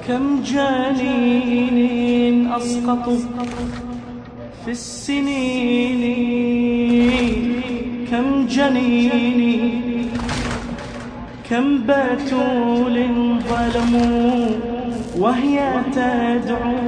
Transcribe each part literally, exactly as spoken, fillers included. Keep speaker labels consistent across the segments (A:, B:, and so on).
A: كم جنين أسقطوا في السنين، كم جنين كم بتول ظلموا وهي تدعو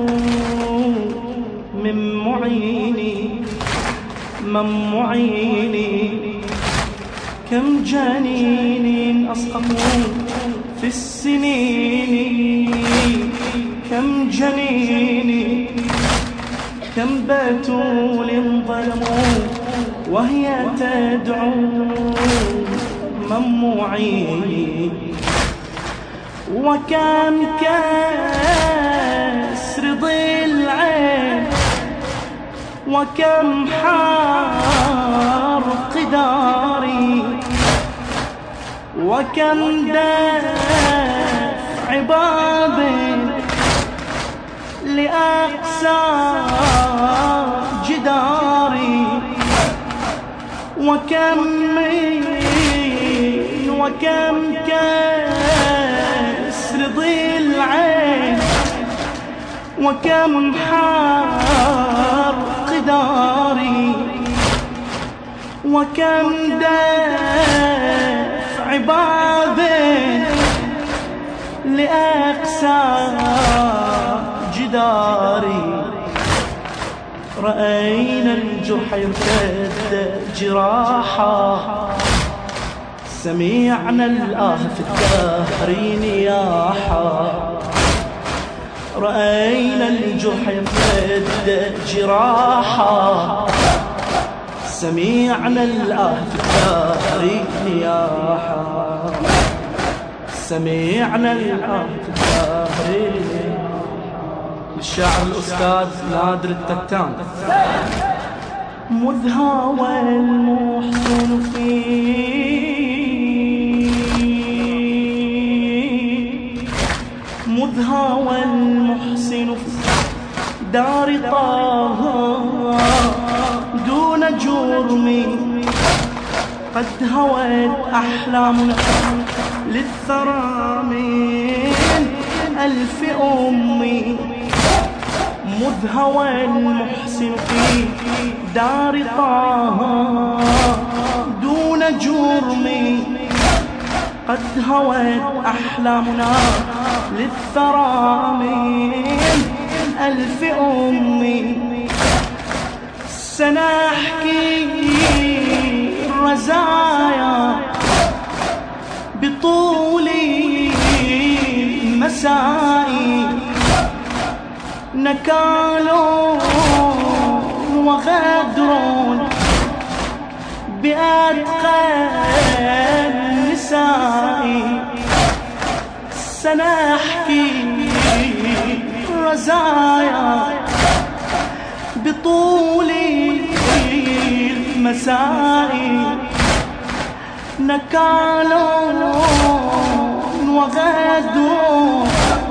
A: من معيني من معيني. كم جنين أسقطوا في السنين، كم جنين كم بتول ظلموا وهي تدعو من معيني. وكم كسر ضلعين وكم حرق داري، وكم دفع باب لأقسى جداري، وكم من وكم كسر ضلعين وكم حرق داري، وكم دفع باب لأقسى جداري. رأينا الجرح يرتد جراحا، سمعنا الآه في الدهر نياحا. رأينا الجرح يرتد جراحا، سمعنا الآه في الدهر نياحا. سمعنا الآه في الدهر نياحا. الشاعر الأستاذ نادر التتان. مذ هوى المحسن فيه، مذ هوى المحسن في دار طه دون جرم، قد هوت أحلامنا للثرى من ألف أمي. مذ هوى المحسن في دار طه دون جرم، قد هوت أحلامنا للثرى من ألف أمي. سنحكي الرزايا بطول مسائي، نكال وغدر بأتقى النساء. سنحكي الرزايا بطول المسائي، نكال وغدر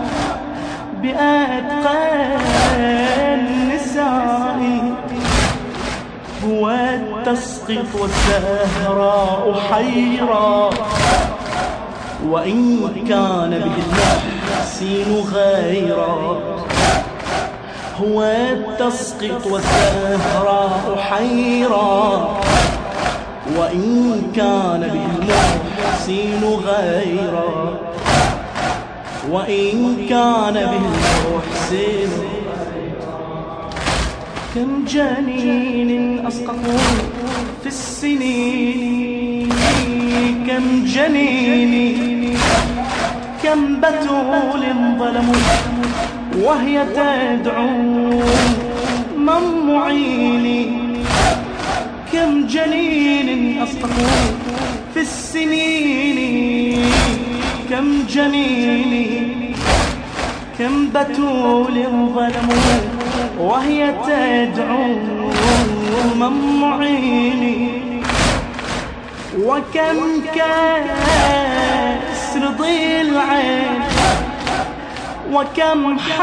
A: بأتقى النساء. هو التسقط والزهراء حيرا، وإن كان به المحسن غيرا. هو التسقط والزهراء حيرا، وإن كان به المحسن غيرا. وإن كان به المحسن. كم جنين أسقطوا في السنين، كم جنين كم بتول ظلموا وهي تدعو من معيني. كم جنين أسقطوا في السنين، كم جنين كم بتول ظلموا وهي تدعو من معيني. وكم كسر ضلعين وكم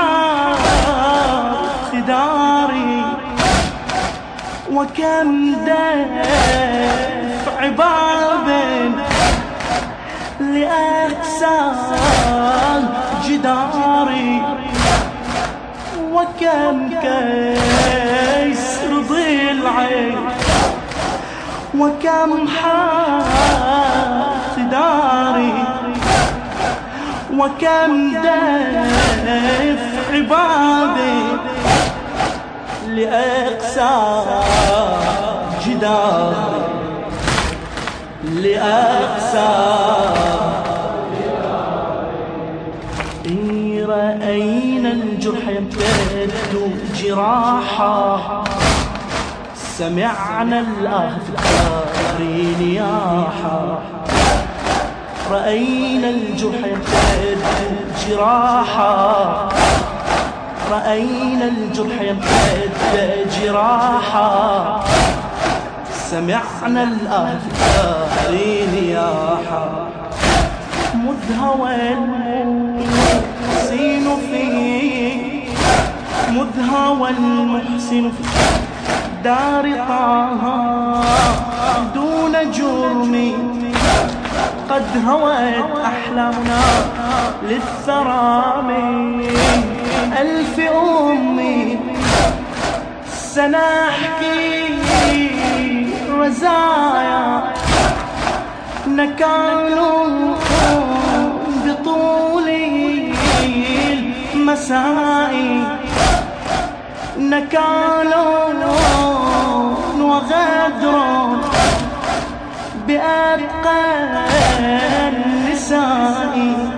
A: حرق داري، وكم دفع باب لأقسى جداري، وكم كيسر ضلعي، وكم حات داري، وكم دفع بابي لأقسى جداري، لأقسى. إن رأينا الجرح يمتد جراحا، سمعنا الآه في الآخرين نياحا. رأينا الجرح يمتد جراحا، رأينا الجرح يمتد جراحا، سمعنا الآه في الآخرين نياحا. مذ هوى المحسن فيه، مذ هوى المحسن في دار طه دون جرم، قد هوت أحلامنا للثرى من ألف أمي. سنحكي رزايا نكال بطول المساء، نكال وغدر بأرقى النساء.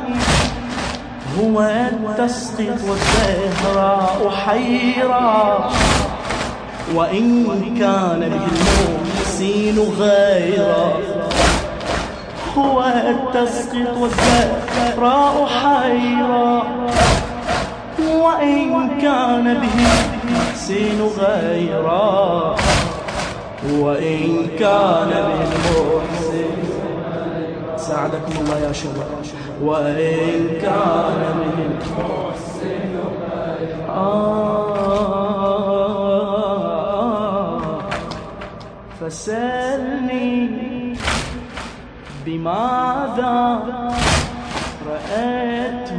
A: هو التسقيط والزهراء حيرا، وإن كان به المحسن غيرا. هو التسقيط والزهراء حيرا، وإن كان به المحسن غيرا، وإن كان به المحسن. ساعدكم الله يا شباب. وإن كان به المحسن آه فسألني بماذا رأته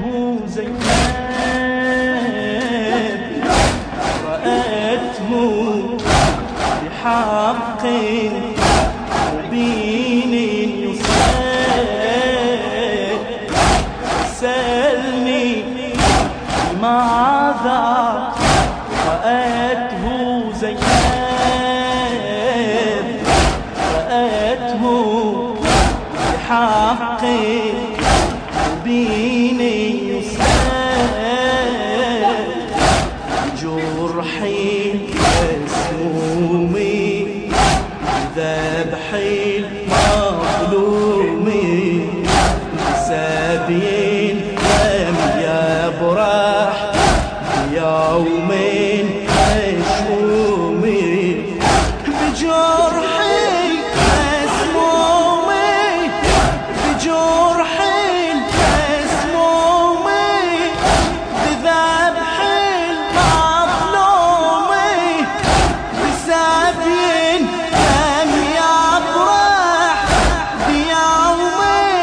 A: زينب، رأته بحق مبين يصيب. سألني ماذا رأته زينب، رأته بحق مبين يصيب. جرحي مسمومي ذبح المظلومي، سبيل لم يبرح بيوم مشؤومي. بجرحي مسمومي، بجرحي مسمومي، بذبح المظلومي، بسبيل لم يبرح بيوم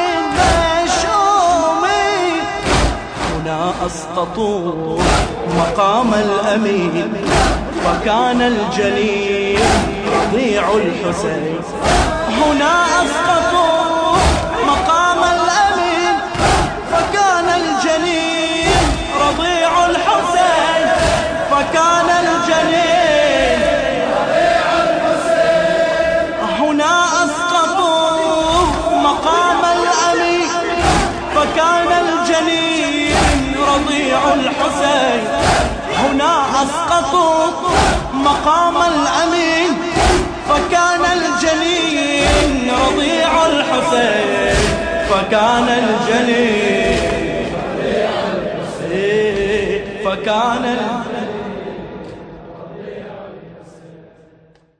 A: مشؤومي. هنا أسقطوا مقام الأمين، وكان الجليل رضيع الحسين. هنا أسقطوا مقام الأمين، فكان الجليل رضيع الحسين، فكان الجليل رضيع الحسين. هنا أسقطوا مقام الأمين، فكان الجليل رضيع الحسين. هنا أسقطوا مقام الأمين، فكان الجليل رضيع الحسين، فكان الجليل رضيع الحسين، فكان